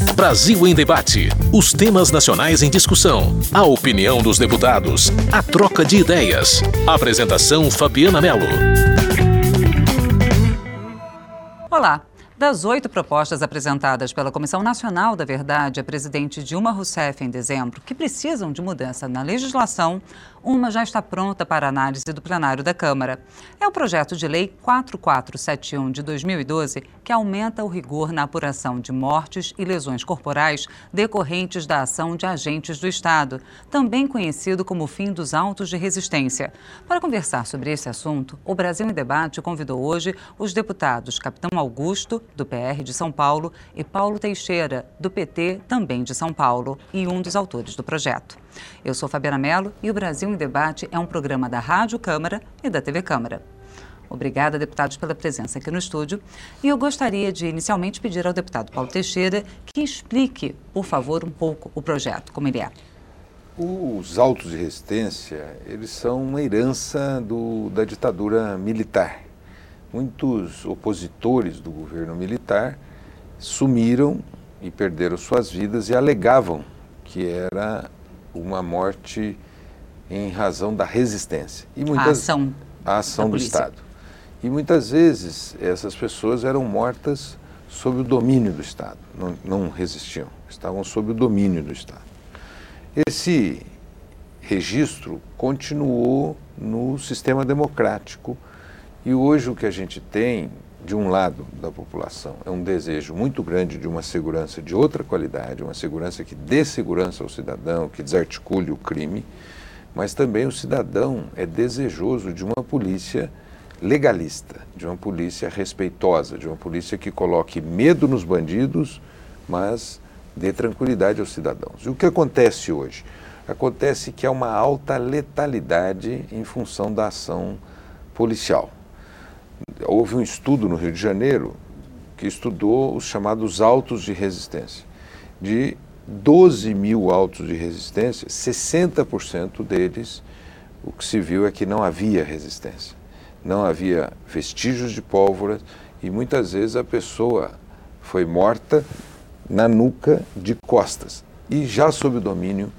Brasil em Debate. Os temas nacionais em discussão. A opinião dos deputados. A troca de ideias. Apresentação Fabiana Mello. Olá. Das 8 propostas apresentadas pela Comissão Nacional da Verdade à presidente Dilma Rousseff em dezembro, que precisam de mudança na legislação, uma já está pronta para análise do plenário da Câmara. É o projeto de lei 4471 de 2012, que aumenta o rigor na apuração de mortes e lesões corporais decorrentes da ação de agentes do Estado, também conhecido como fim dos autos de resistência. Para conversar sobre esse assunto, o Brasil em Debate convidou hoje os deputados Capitão Augusto, do PR de São Paulo, e Paulo Teixeira, do PT, também de São Paulo, e um dos autores do projeto. Eu sou Fabiana Mello e o Brasil em Debate é um programa da Rádio Câmara e da TV Câmara. Obrigada, deputados, pela presença aqui no estúdio. E eu gostaria de inicialmente pedir ao deputado Paulo Teixeira que explique, por favor, um pouco o projeto, como ele é. Os autos de resistência, eles são uma herança da ditadura militar. Muitos opositores do governo militar sumiram e perderam suas vidas e alegavam que era uma morte em razão da resistência. E a ação do Estado. E muitas vezes essas pessoas eram mortas sob o domínio do Estado, não resistiam, estavam sob o domínio do Estado. Esse registro continuou no sistema democrático e hoje o que a gente tem, de um lado da população, é um desejo muito grande de uma segurança de outra qualidade, uma segurança que dê segurança ao cidadão, que desarticule o crime, mas também o cidadão é desejoso de uma polícia legalista, de uma polícia respeitosa, de uma polícia que coloque medo nos bandidos, mas dê tranquilidade aos cidadãos. E o que acontece hoje? Acontece que há uma alta letalidade em função da ação policial. Houve um estudo no Rio de Janeiro que estudou os chamados autos de resistência. De 12 mil autos de resistência, 60% deles, o que se viu é que não havia resistência. Não havia vestígios de pólvora e muitas vezes a pessoa foi morta na nuca de costas e já sob o domínio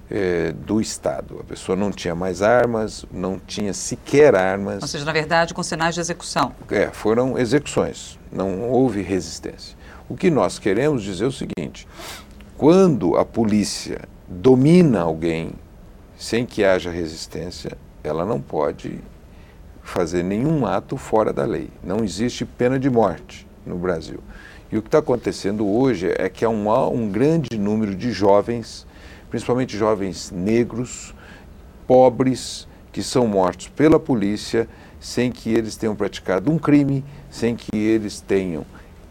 do Estado. A pessoa não tinha mais armas, não tinha sequer armas. Ou seja, na verdade, com sinais de execução. Foram execuções, não houve resistência. O que nós queremos dizer é o seguinte: quando a polícia domina alguém sem que haja resistência, ela não pode fazer nenhum ato fora da lei. Não existe pena de morte no Brasil. E o que está acontecendo hoje é que há um grande número de jovens, principalmente jovens negros, pobres, que são mortos pela polícia sem que eles tenham praticado um crime, sem que eles tenham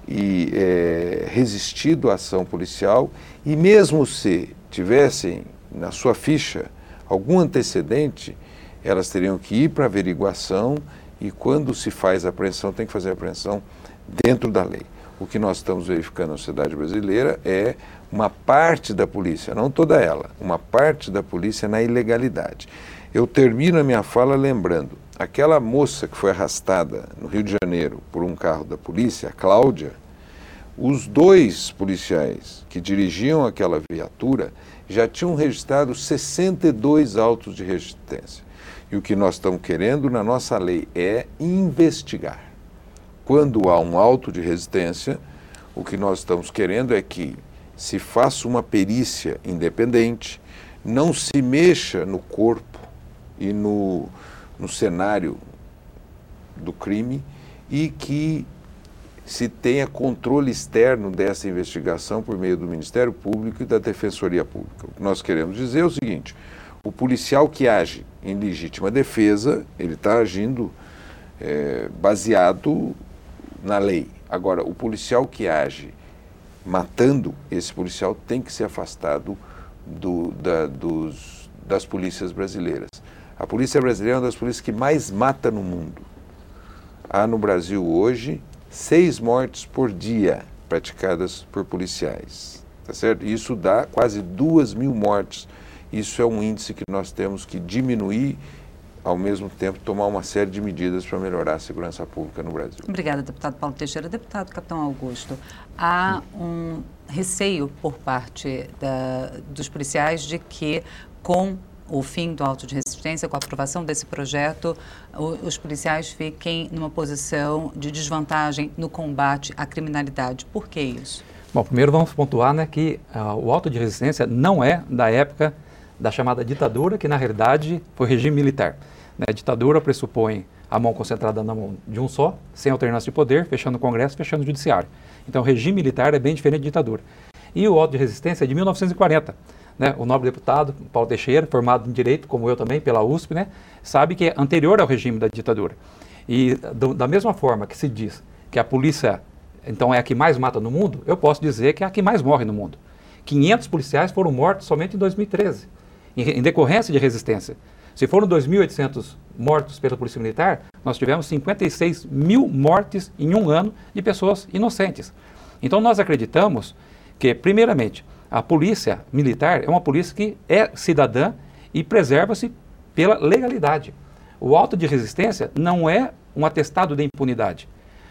resistido à ação policial e mesmo se tivessem na sua ficha algum antecedente, elas teriam que ir para averiguação e quando se faz a apreensão, tem que fazer a apreensão dentro da lei. O que nós estamos verificando na sociedade brasileira é uma parte da polícia, não toda ela, uma parte da polícia na ilegalidade. Eu termino a minha fala lembrando, aquela moça que foi arrastada no Rio de Janeiro por um carro da polícia, a Cláudia, os 2 policiais que dirigiam aquela viatura já tinham registrado 62 autos de resistência. E o que nós estamos querendo na nossa lei é investigar. Quando há um auto de resistência, o que nós estamos querendo é que se faça uma perícia independente, não se mexa no corpo e no cenário do crime e que se tenha controle externo dessa investigação por meio do Ministério Público e da Defensoria Pública. O que nós queremos dizer é o seguinte: o policial que age em legítima defesa, ele está agindo baseado na lei. Agora, o policial que age matando, esse policial tem que ser afastado das polícias brasileiras. A polícia brasileira é uma das polícias que mais mata no mundo. Há no Brasil hoje 6 mortes por dia praticadas por policiais, tá certo? Isso dá quase 2.000 mortes. Isso é um índice que nós temos que diminuir, ao mesmo tempo tomar uma série de medidas para melhorar a segurança pública no Brasil. Obrigada, deputado Paulo Teixeira. Deputado Capitão Augusto, há um receio por parte dos policiais de que, com o fim do auto de resistência, com a aprovação desse projeto, os policiais fiquem numa posição de desvantagem no combate à criminalidade. Por que isso? Bom, primeiro vamos pontuar, né, que o auto de resistência não é da época da chamada ditadura, que na realidade foi regime militar. A ditadura pressupõe a mão concentrada na mão de um só, sem alternância de poder, fechando o Congresso, fechando o Judiciário. Então o regime militar é bem diferente da ditadura. E o auto de resistência é de 1940. Né? O nobre deputado Paulo Teixeira, formado em Direito, como eu também, pela USP, né, sabe que é anterior ao regime da ditadura. E da mesma forma que se diz que a polícia, então, é a que mais mata no mundo, eu posso dizer que é a que mais morre no mundo. 500 policiais foram mortos somente em 2013, em decorrência de resistência. Se foram 2.800 mortos pela Polícia Militar, nós tivemos 56 mil mortes em um ano de pessoas inocentes. Então nós acreditamos que, primeiramente, a Polícia Militar é uma polícia que é cidadã e preserva-se pela legalidade. O auto de resistência não é um atestado de impunidade.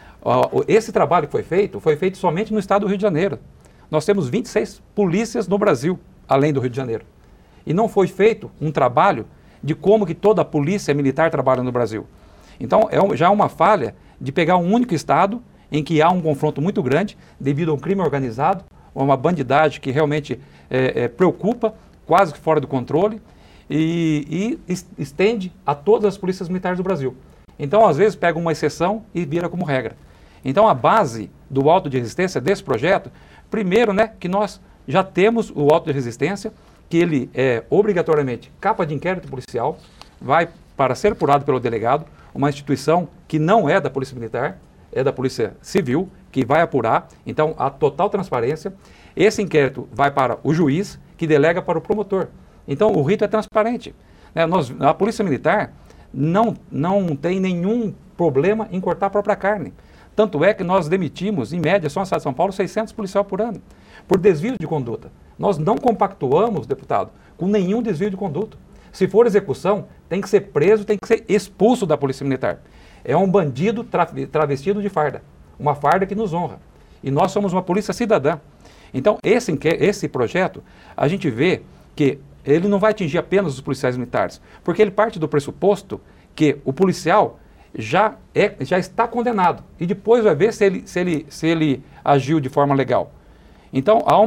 Esse trabalho que foi feito somente no estado do Rio de Janeiro. Nós temos 26 polícias no Brasil, além do Rio de Janeiro. E não foi feito um trabalho de como que toda a polícia militar trabalha no Brasil. Então, já é uma falha de pegar um único estado em que há um confronto muito grande devido a um crime organizado, uma bandidagem que realmente preocupa, quase que fora do controle, e estende a todas as polícias militares do Brasil. Então, às vezes, pega uma exceção e vira como regra. Então, a base do auto de resistência desse projeto, primeiro, né, que nós já temos o auto de resistência, que ele é obrigatoriamente capa de inquérito policial, vai para ser apurado pelo delegado, uma instituição que não é da Polícia Militar, é da Polícia Civil, que vai apurar, então há total transparência. Esse inquérito vai para o juiz, que delega para o promotor. Então o rito é transparente. A Polícia Militar não tem nenhum problema em cortar a própria carne. Tanto é que nós demitimos, em média, só na cidade de São Paulo, 600 policiais por ano, por desvio de conduta. Nós não compactuamos, deputado, com nenhum desvio de conduta. Se for execução, tem que ser preso, tem que ser expulso da Polícia Militar. É um bandido travestido de farda, uma farda que nos honra. E nós somos uma polícia cidadã. Então, esse projeto, a gente vê que ele não vai atingir apenas os policiais militares, porque ele parte do pressuposto que o policial já está condenado e depois vai ver se ele agiu de forma legal. Então, há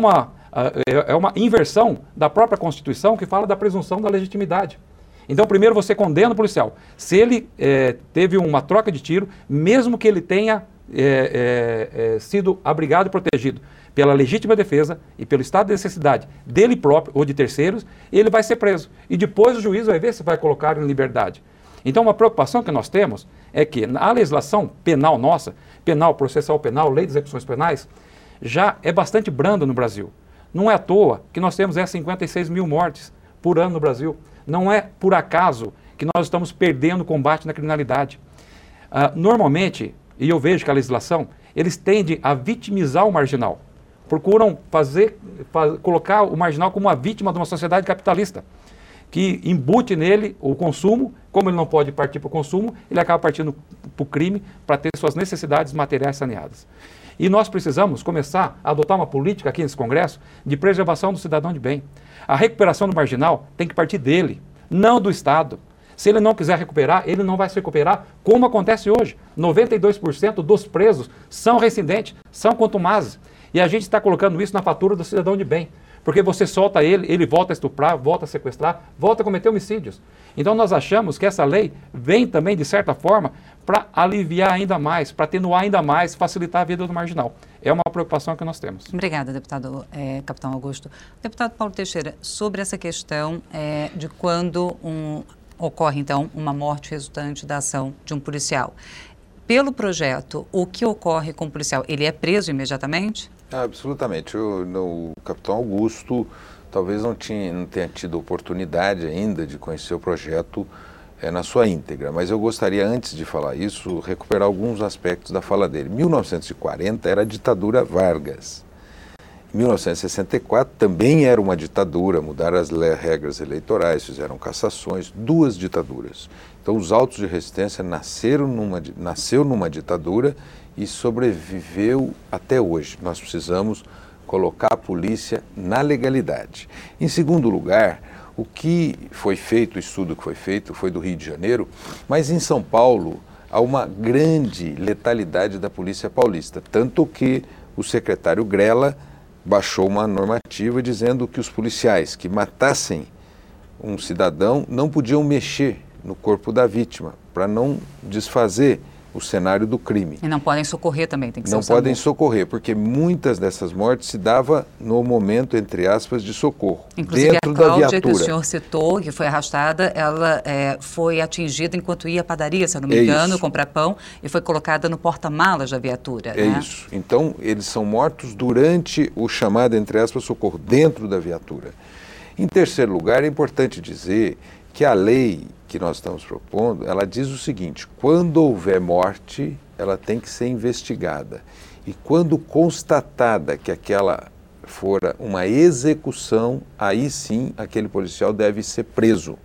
uma inversão da própria Constituição que fala da presunção da legitimidade. Então, primeiro você condena o policial. Se ele teve uma troca de tiro, mesmo que ele tenha sido abrigado e protegido pela legítima defesa e pelo estado de necessidade dele próprio ou de terceiros, ele vai ser preso. E depois o juiz vai ver se vai colocar em liberdade. Então, uma preocupação que nós temos é que a legislação penal nossa, penal, processual penal, lei de execuções penais, já é bastante branda no Brasil. Não é à toa que nós temos 56 mil mortes por ano no Brasil. Não é por acaso que nós estamos perdendo o combate na criminalidade. Normalmente, e eu vejo que a legislação, eles tendem a vitimizar o marginal. Procuram colocar o marginal como uma vítima de uma sociedade capitalista, que embute nele o consumo. Como ele não pode partir para o consumo, ele acaba partindo para o crime para ter suas necessidades materiais saneadas. E nós precisamos começar a adotar uma política aqui nesse Congresso de preservação do cidadão de bem. A recuperação do marginal tem que partir dele, não do Estado. Se ele não quiser recuperar, ele não vai se recuperar, como acontece hoje. 92% dos presos são reincidentes, são contumazes. E a gente está colocando isso na fatura do cidadão de bem. Porque você solta ele, ele volta a estuprar, volta a sequestrar, volta a cometer homicídios. Então nós achamos que essa lei vem também, de certa forma, para aliviar ainda mais, para atenuar ainda mais, facilitar a vida do marginal. É uma preocupação que nós temos. Obrigada, deputado Capitão Augusto. Deputado Paulo Teixeira, sobre essa questão de quando ocorre, então, uma morte resultante da ação de um policial. Pelo projeto, o que ocorre com o policial? Ele é preso imediatamente? Absolutamente. O capitão Augusto talvez não tenha tido oportunidade ainda de conhecer o projeto na sua íntegra, mas eu gostaria, antes de falar isso, recuperar alguns aspectos da fala dele. 1940 era a ditadura Vargas. Em 1964 também era uma ditadura, mudaram as regras eleitorais, fizeram cassações, duas ditaduras. Então os autos de resistência nasceu numa ditadura e sobreviveu até hoje. Nós precisamos colocar a polícia na legalidade. Em segundo lugar, o que foi feito, o estudo que foi feito, foi do Rio de Janeiro, mas em São Paulo há uma grande letalidade da polícia paulista, tanto que o secretário Grella baixou uma normativa dizendo que os policiais que matassem um cidadão não podiam mexer no corpo da vítima, para não desfazer o cenário do crime. E não podem socorrer também, tem que ser Não podem socorrer, porque muitas dessas mortes se dava no momento, entre aspas, de socorro, inclusive dentro a Cláudia, da viatura. que o senhor citou, que foi arrastada, ela foi atingida enquanto ia à padaria, se eu não me engano, comprar pão, e foi colocada no porta-malas da viatura. É isso. Então, eles são mortos durante o chamado, entre aspas, socorro, dentro da viatura. Em terceiro lugar, é importante dizer que a lei que nós estamos propondo, ela diz o seguinte: quando houver morte, ela tem que ser investigada. E quando constatada que aquela fora uma execução, aí sim aquele policial deve ser preso.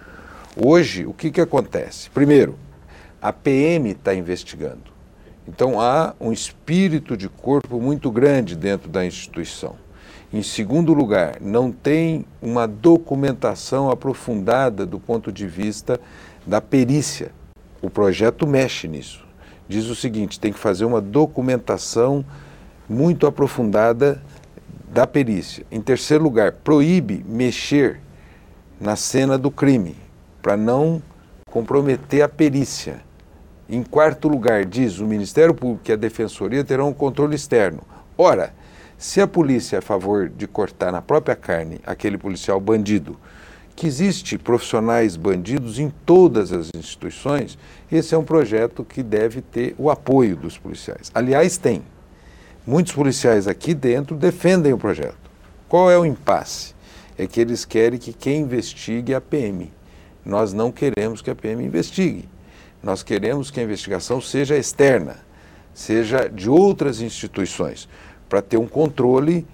Hoje, o que acontece? Primeiro, a PM está investigando. Então há um espírito de corpo muito grande dentro da instituição. Em segundo lugar, não tem uma documentação aprofundada do ponto de vista da perícia. O projeto mexe nisso. Diz o seguinte: tem que fazer uma documentação muito aprofundada da perícia. Em terceiro lugar, proíbe mexer na cena do crime, para não comprometer a perícia. Em quarto lugar, diz o Ministério Público e a Defensoria terão um controle externo. Ora, se a polícia é a favor de cortar na própria carne aquele policial bandido, que existe profissionais bandidos em todas as instituições, esse é um projeto que deve ter o apoio dos policiais. Aliás, tem. Muitos policiais aqui dentro defendem o projeto. Qual é o impasse? É que eles querem que quem investigue é a PM. Nós não queremos que a PM investigue. Nós queremos que a investigação seja externa, seja de outras instituições, para ter um controle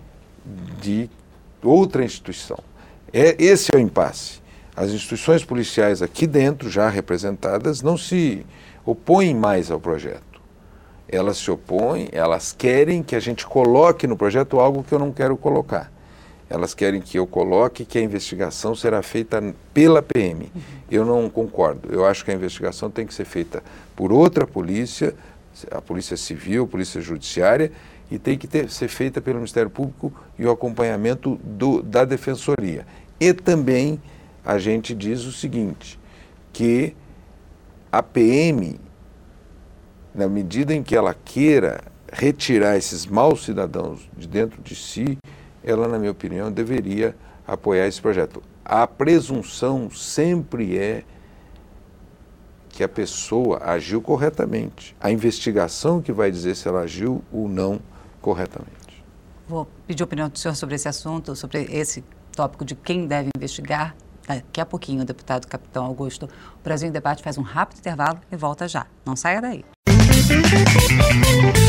de outra instituição. Esse é o impasse. As instituições policiais aqui dentro, já representadas, não se opõem mais ao projeto. Elas se opõem, elas querem que a gente coloque no projeto algo que eu não quero colocar. Elas querem que eu coloque que a investigação será feita pela PM. Eu não concordo. Eu acho que a investigação tem que ser feita por outra polícia, a Polícia Civil, a Polícia Judiciária, e tem que ser feita pelo Ministério Público e o acompanhamento da Defensoria. E também a gente diz o seguinte, que a PM, na medida em que ela queira retirar esses maus cidadãos de dentro de si, ela, na minha opinião, deveria apoiar esse projeto. A presunção sempre é que a pessoa agiu corretamente. A investigação que vai dizer se ela agiu ou não corretamente. Vou pedir a opinião do senhor sobre esse assunto, sobre esse tópico de quem deve investigar. Daqui a pouquinho, o deputado Capitão Augusto. O Brasil em Debate faz um rápido intervalo e volta já. Não saia daí.